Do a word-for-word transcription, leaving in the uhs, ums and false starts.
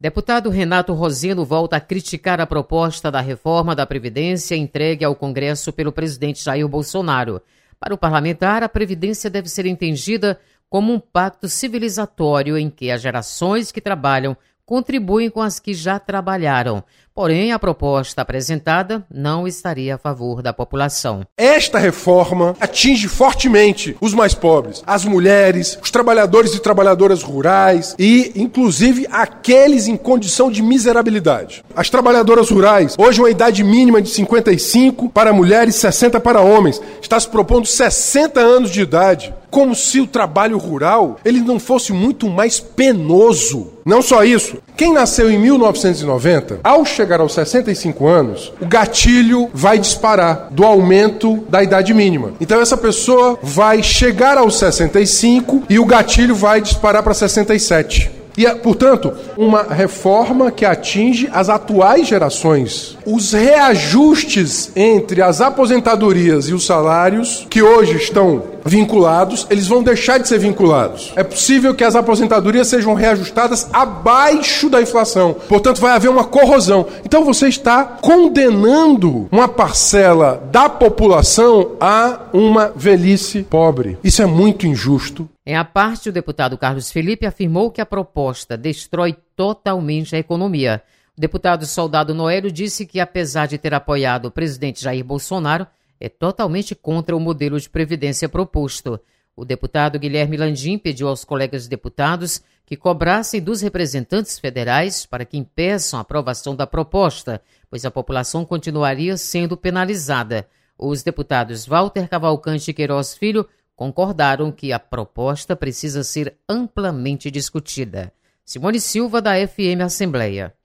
Deputado Renato Rosino volta a criticar a proposta da reforma da Previdência entregue ao Congresso pelo presidente Jair Bolsonaro. Para o parlamentar, a Previdência deve ser entendida como um pacto civilizatório em que as gerações que trabalham contribuem com as que já trabalharam. Porém, a proposta apresentada não estaria a favor da população. Esta reforma atinge fortemente os mais pobres, as mulheres, os trabalhadores e trabalhadoras rurais e, inclusive, aqueles em condição de miserabilidade. As trabalhadoras rurais, hoje uma idade mínima de cinquenta e cinco para mulheres, sessenta para homens, está se propondo sessenta anos de idade. Como se o trabalho rural ele não fosse muito mais penoso. Não só isso, quem nasceu em mil novecentos e noventa, ao chegar aos sessenta e cinco anos, o gatilho vai disparar do aumento da idade mínima. Então essa pessoa vai chegar aos sessenta e cinco e o gatilho vai disparar para sessenta e sete. E, portanto, uma reforma que atinge as atuais gerações. Os reajustes entre as aposentadorias e os salários, que hoje estão vinculados, eles vão deixar de ser vinculados. É possível que as aposentadorias sejam reajustadas abaixo da inflação. Portanto, vai haver uma corrosão. Então, você está condenando uma parcela da população a uma velhice pobre. Isso é muito injusto. Em a parte, o deputado Carlos Felipe afirmou que a proposta destrói totalmente a economia. O deputado Soldado Noélio disse que, apesar de ter apoiado o presidente Jair Bolsonaro, é totalmente contra o modelo de previdência proposto. O deputado Guilherme Landim pediu aos colegas deputados que cobrassem dos representantes federais para que impeçam a aprovação da proposta, pois a população continuaria sendo penalizada. Os deputados Walter Cavalcante e Queiroz Filho concordaram que a proposta precisa ser amplamente discutida. Simone Silva, da F M Assembleia.